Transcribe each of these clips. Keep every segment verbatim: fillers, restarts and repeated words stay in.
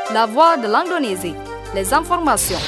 La voix de l'Indonésie, les informations.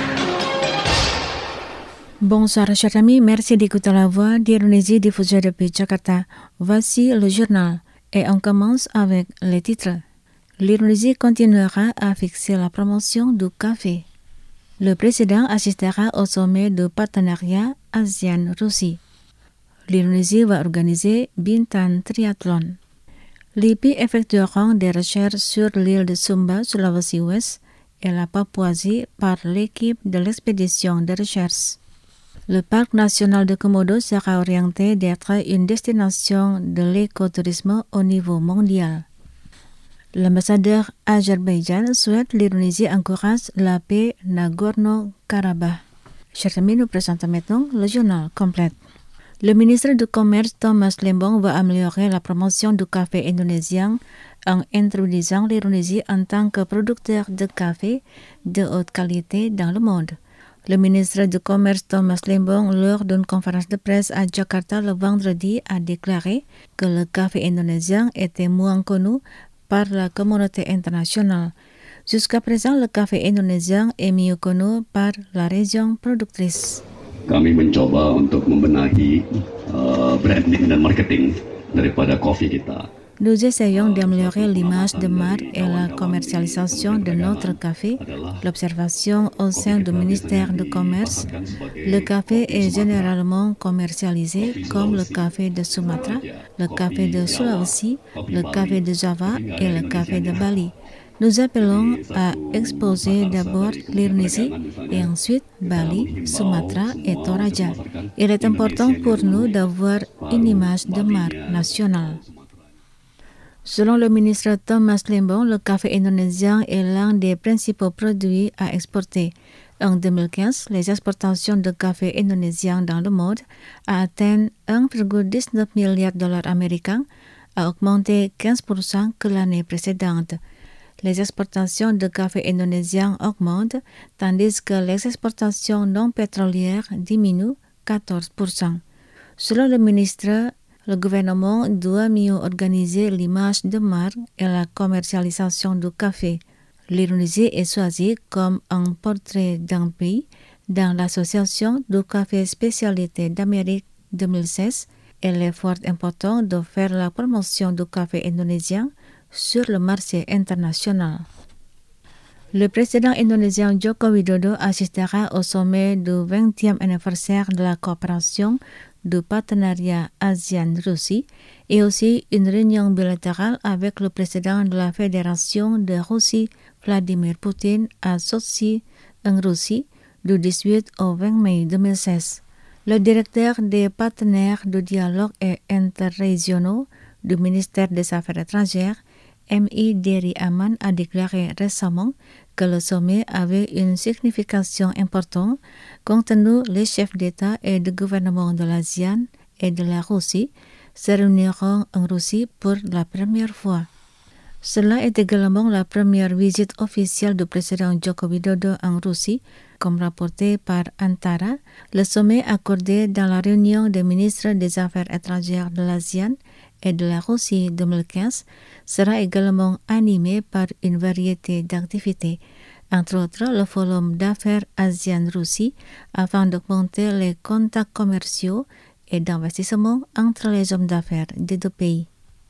Bonsoir chers amis, merci d'écouter la voix d'Indonésie diffusée depuis Jakarta. Voici le journal et on commence avec les titres. L'Indonésie continuera à fixer la promotion du café. Le président assistera au sommet de partenariat ASEAN-Russie. L'Indonésie va organiser Bintan Triathlon. Les pays effectueront des recherches sur l'île de Sumba, Sulawesi Ouest et la Papouasie par l'équipe de l'expédition de recherche. Le parc national de Komodo sera orienté d'être une destination de l'écotourisme au niveau mondial. L'ambassadeur Azerbaïdjan souhaite l'Indonésie encourage la paix Nagorno-Karabakh. Chers amis, nous présentons maintenant le journal complet. Le ministre du Commerce Thomas Lembong va améliorer la promotion du café indonésien en introduisant l'Indonésie en tant que producteur de café de haute qualité dans le monde. Le ministre du Commerce Thomas Lembong, lors d'une conférence de presse à Jakarta le vendredi, a déclaré que le café indonésien était moins connu par la communauté internationale. Jusqu'à présent, le café indonésien est mieux connu par la région productrice. Kami mencoba untuk membenahi uh, branding dan marketing daripada kopi kita. Nous essayons d'améliorer l'image de marque et la commercialisation de notre café. L'observation au sein du ministère du Commerce, le café est généralement commercialisé comme le café de Sumatra, le café de Sulawesi, le café de Java et le café de Bali. Nous appelons à exposer d'abord l'Indonésie et ensuite Bali, Sumatra et Toraja. Il est important pour nous d'avoir une image de marque nationale. Selon le ministre Thomas Lembong, le café indonésien est l'un des principaux produits à exporter. En deux mille quinze, les exportations de café indonésien dans le monde a atteint un virgule dix-neuf milliard de dollars américains, a augmenté quinze pour cent que l'année précédente. Les exportations de café indonésien augmentent, tandis que les exportations non pétrolières diminuent quatorze pour cent. Selon le ministre, le gouvernement doit mieux organiser l'image de marque et la commercialisation du café. L'Indonésie est choisie comme un portrait d'un pays dans l'Association du café spécialité d'Amérique deux mille seize et l'effort important de faire la promotion du café indonésien sur le marché international. Le président indonésien Joko Widodo assistera au sommet du vingtième anniversaire de la coopération du partenariat ASEAN-Russie et aussi une réunion bilatérale avec le président de la Fédération de Russie, Vladimir Poutine, à Sochi, en Russie, du dix-huit au vingt mai deux mille seize. Le directeur des partenaires de dialogue et interrégionaux du ministère des Affaires étrangères, M I Dery Aman, a déclaré récemment que le sommet avait une signification importante compte tenu les chefs d'État et de gouvernement de l'ASEAN et de la Russie se réuniront en Russie pour la première fois. Cela est également la première visite officielle du président Joko Widodo en Russie, comme rapporté par Antara. Le sommet accordé dans la réunion des ministres des Affaires étrangères de l'ASEAN et de la Russie deux mille quinze sera également animé par une variété d'activités, entre autres le forum d'affaires ASEAN-Russie afin d'augmenter les contacts commerciaux et d'investissement entre les hommes d'affaires des deux pays.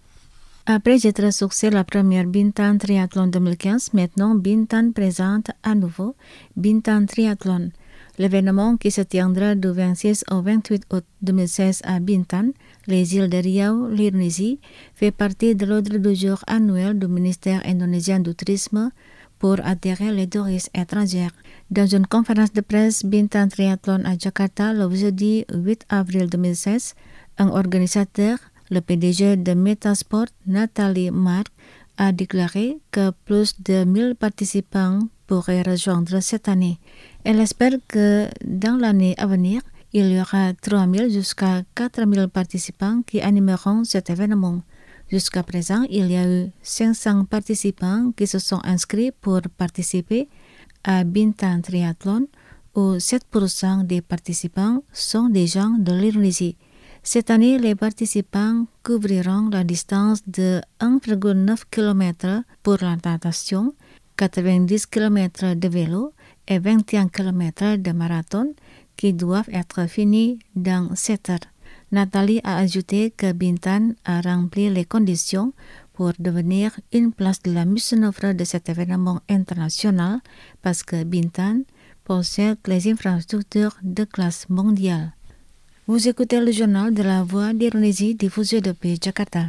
Après être succès la première Bintan Triathlon deux mille quinze, maintenant Bintan présente à nouveau Bintan Triathlon. L'événement qui se tiendra du vingt-six au vingt-huit août deux mille seize à Bintan, les îles de Riau, l'Indonésie, fait partie de l'ordre du jour annuel du ministère indonésien du tourisme pour attirer les touristes étrangers. Dans une conférence de presse Bintan Triathlon à Jakarta le jeudi huit avril deux mille seize, un organisateur, le P D G de Metasport, Nathalie Mark, a déclaré que plus de mille participants pourraient rejoindre cette année. Elle espère que dans l'année à venir, il y aura trois mille jusqu'à quatre mille participants qui animeront cet événement. Jusqu'à présent, il y a eu cinq cents participants qui se sont inscrits pour participer à Bintan Triathlon, où sept pour cent des participants sont des gens de l'Indonésie. Cette année, les participants couvriront la distance de un virgule neuf kilomètres pour la natation, quatre-vingt-dix kilomètres de vélo et vingt et un kilomètres de marathon qui doivent être finis dans sept heures. Nathalie a ajouté que Bintan a rempli les conditions pour devenir une place de la mise en œuvre de cet événement international parce que Bintan possède les infrastructures de classe mondiale. Vous écoutez le journal de la Voix d'Indonésie diffusé depuis Jakarta.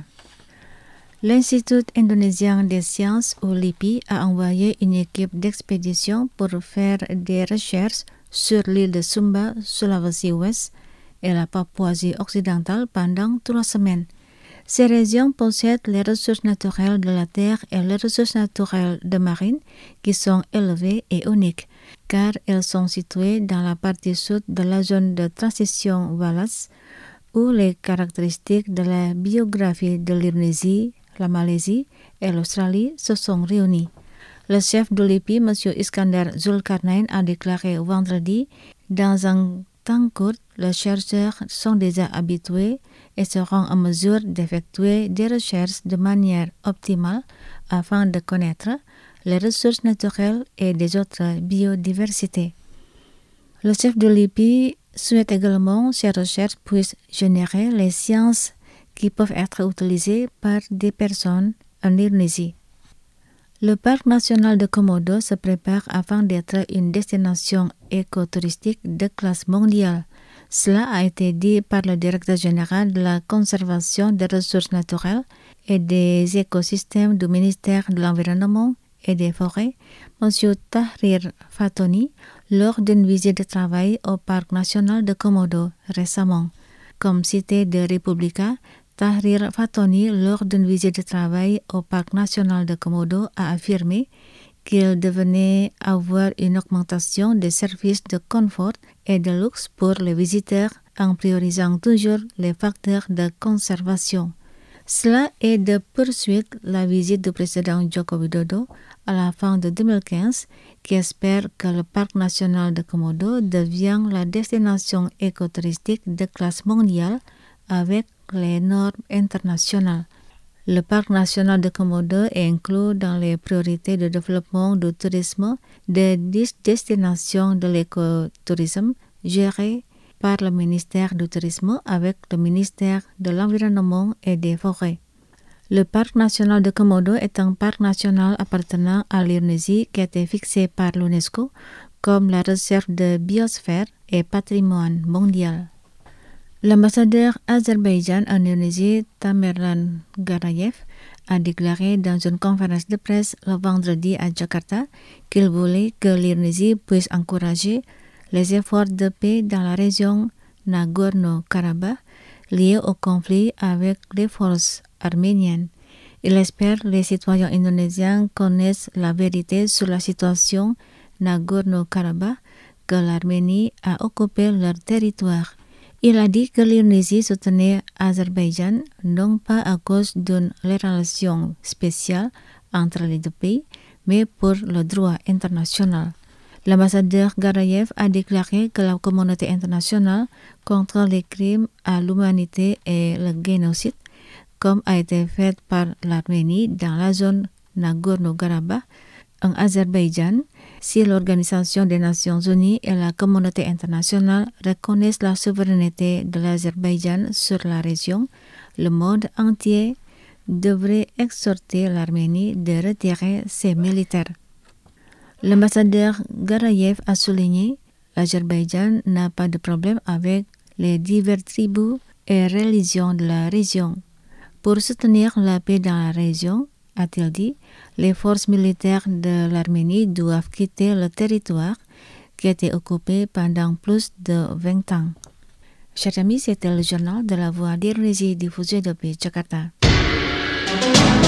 L'Institut indonésien des sciences ou L I P I a envoyé une équipe d'expédition pour faire des recherches sur l'île de Sumba, Sulawesi Ouest et la Papouasie occidentale pendant trois semaines. Ces régions possèdent les ressources naturelles de la terre et les ressources naturelles de marine qui sont élevées et uniques, car elles sont situées dans la partie sud de la zone de transition Wallace, où les caractéristiques de la biographie de l'Indonésie, la Malaisie et l'Australie se sont réunies. Le chef de l'I P I, M. Iskandar Zulkarnain, a déclaré vendredi, dans un temps court, les chercheurs sont déjà habitués et seront en mesure d'effectuer des recherches de manière optimale afin de connaître les ressources naturelles et des autres biodiversités. Le chef de l'I P I souhaite également que ces recherches puissent générer les sciences qui peuvent être utilisées par des personnes en Indonésie. Le parc national de Komodo se prépare afin d'être une destination écotouristique de classe mondiale. Cela a été dit par le directeur général de la conservation des ressources naturelles et des écosystèmes du ministère de l'Environnement et des Forêts, M. Tahrir Fatoni, lors d'une visite de travail au parc national de Komodo récemment. Comme cité de Republica, Tahrir Fatoni, lors d'une visite de travail au parc national de Komodo, a affirmé qu'il devenait avoir une augmentation des services de confort et de luxe pour les visiteurs en priorisant toujours les facteurs de conservation. Cela est de poursuivre la visite du président Joko Widodo à la fin de deux mille quinze, qui espère que le parc national de Komodo devienne la destination écotouristique de classe mondiale avec les normes internationales. Le parc national de Komodo est inclus dans les priorités de développement du tourisme des dix destinations de l'écotourisme gérées par le ministère du Tourisme avec le ministère de l'Environnement et des Forêts. Le parc national de Komodo est un parc national appartenant à l'Indonésie qui a été fixé par l'UNESCO comme la réserve de biosphère et patrimoine mondial. L'ambassadeur Azerbaïdjan en Indonésie, Tamerlan Garayev, a déclaré dans une conférence de presse le vendredi à Jakarta qu'il voulait que l'Indonésie puisse encourager les efforts de paix dans la région Nagorno-Karabakh liés au conflit avec les forces arméniennes. Il espère que les citoyens indonésiens connaissent la vérité sur la situation Nagorno-Karabakh, que l'Arménie a occupé leur territoire. Il a dit que l'Indonésie soutenait Azerbaïdjan non pas à cause d'une relation spéciale entre les deux pays, mais pour le droit international. L'ambassadeur Garayev a déclaré que la communauté internationale contre les crimes à l'humanité et le génocide, comme a été fait par l'Arménie dans la zone Nagorno-Karabakh en Azerbaïdjan, si l'Organisation des Nations Unies et la communauté internationale reconnaissent la souveraineté de l'Azerbaïdjan sur la région, le monde entier devrait exhorter l'Arménie de retirer ses militaires. L'ambassadeur Garayev a souligné que l'Azerbaïdjan n'a pas de problème avec les diverses tribus et religions de la région. Pour soutenir la paix dans la région, a-t-il dit, les forces militaires de l'Arménie doivent quitter le territoire qui a été occupé pendant plus de vingt ans. Chers amis, c'était le journal de la Voix d'Indonésie diffusé depuis Jakarta.